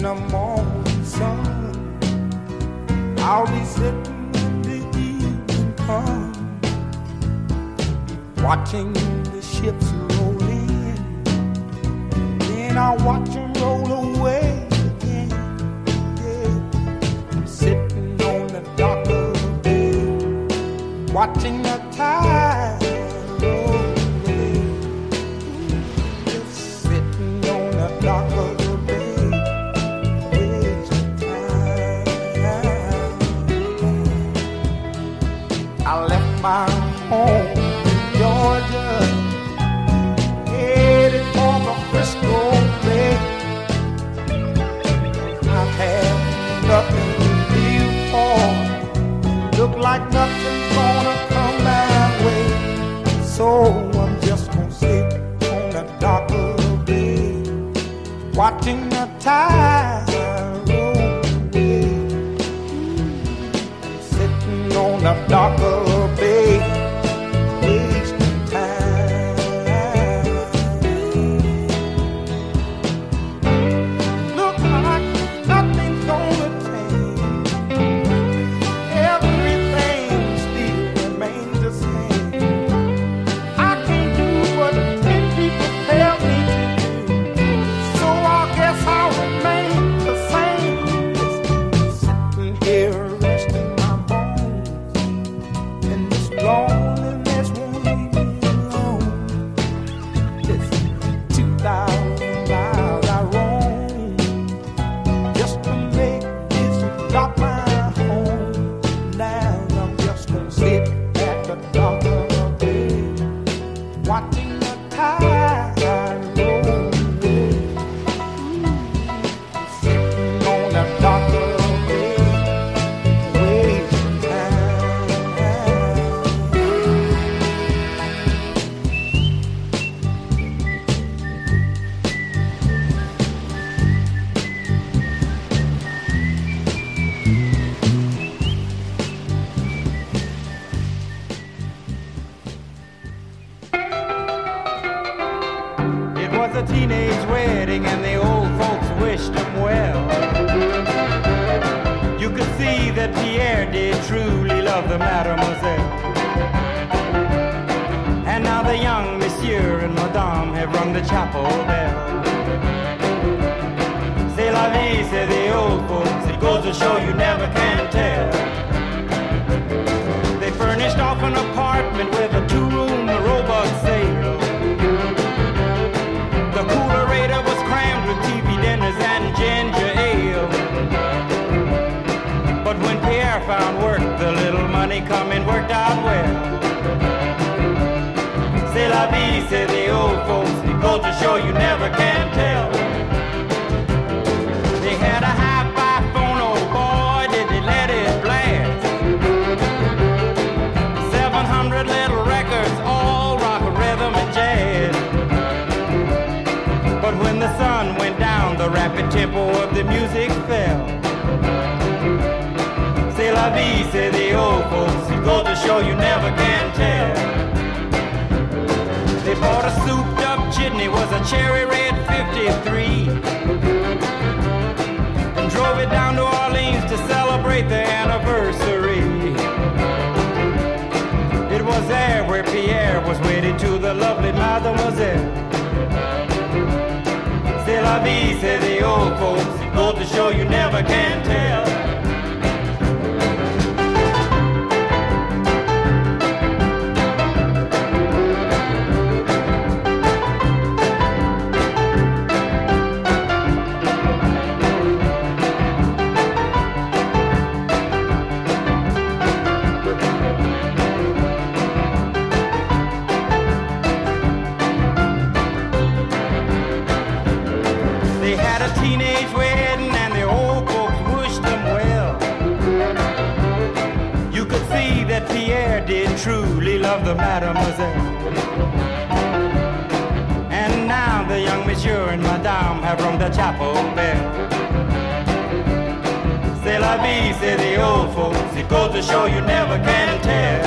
the morning sun, I'll be sitting when the evening comes, watching the ships roll in, then I'll watch them roll away again. Yeah. I'm sitting on the dock of the bay, watching the tide roll away. Just sitting on the dock of the bay, wasting time. I left my home in Georgia, headed for the Frisco Bay. I've had nothing to live for, look like nothing's gonna come my way. So I'm just gonna sit on the dock of the bay, watching the tide roll away. Sitting on the dock of the bay, wasting time. Look like nothing's gonna change, everything still remains the same. I can't do what 10 people tell me to do, so I guess I'll remain the same. Sitting here resting my bones, and this loneliness won't leave me alone. It's 2,000 miles I roam just to make this dock my home. Now I'm just gonna sit at the dock of the bay, watching the tide roll away. Sitting on the dock of the bay, wasting time. It was a teenage wedding and the old folks wished them well. You could see that Pierre did truly love the mademoiselle. And now the young monsieur and madame have rung the chapel bell. C'est la vie, say the old folks, it goes to show you never can tell. They furnished off an apartment with a 2-room robot sale. The coolerator was crammed with TV dinners and ginger ale. But when Pierre found work, the little money coming worked out well. C'est la vie, say the old folks, it goes to show you never can tell. They had a hi-fi phone, oh boy, did they let it blast. 700 little records, all rock, rhythm, and jazz. But when the sun went down, the rapid tempo of the music fell. C'est la vie, say the old folks, it goes to show you never can tell. They bought a souped-up jitney, was a cherry red 53, and drove it down to Orleans to celebrate their anniversary. It was there where Pierre was wedded to the lovely mademoiselle. C'est la vie, say the old folks, it goes to show you never can tell. They had a teenage wedding and the old folks wished them well. You could see that Pierre did truly love the mademoiselle. And now the young monsieur and madame have rung the chapel bell. C'est la vie, say the old folks, it goes to show you never can tell.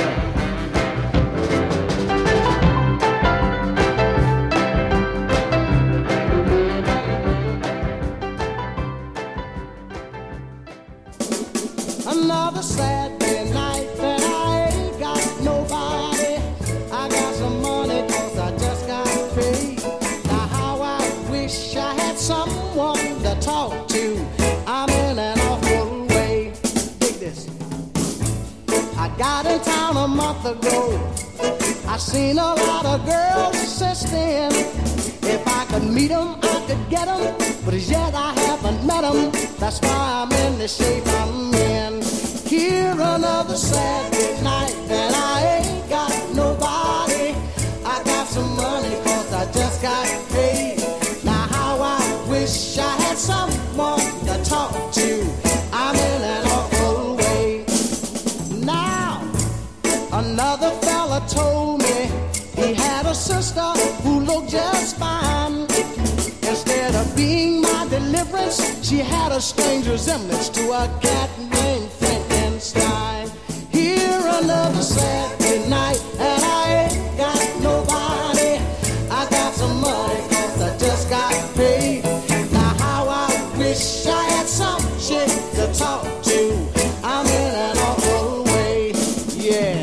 another Saturday night and I ain't got nobody. I got some money 'cause I just got paid. Now how I wish I had someone to talk to. I'm in an awful way. Dig this. I got in town a month ago. I seen a lot of girls since then. If I could meet them, I could get them. But as yet I haven't met them. That's why I'm in the shape I'm in. Here another Saturday night and I ain't got nobody. I got some money 'cause I just got paid. Now how I wish I had someone to talk to. I'm in an awful way. Now another fella told me he had a sister who looked just fine. Instead of being my deliverance, she had a strange resemblance to a cat named Frankenstein. Here another Saturday night and I ain't got nobody. I got some money 'cause I just got paid. Now how I wish I had some chick to talk to. I'm in an awful way, yeah.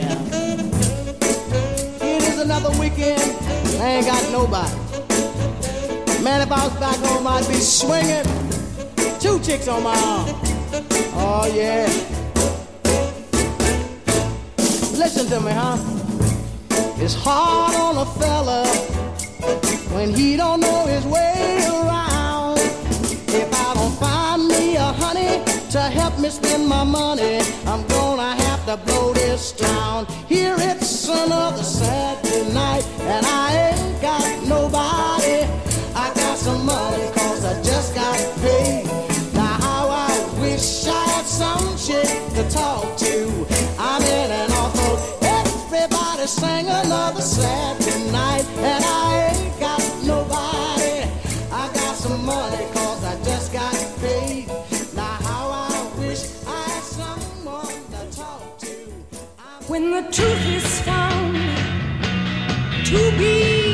Another weekend, I ain't got nobody. Man, if I was back home, I'd be swinging 2 chicks on my arm. Oh, yeah. Listen to me, huh? It's hard on a fella when he don't know his way around. If I don't find me a honey to help me spend my money, I'm gonna have to blow this town. Here it's another Saturday night and I ain't got nobody. I got some money 'cause I just got paid. Now how I wish I had some chick to talk to. I'm in an awful. Everybody sing another Saturday night and I ain't got nobody. I got some money 'cause I just got paid. Now how I wish I had someone to talk to. When the truth is found to be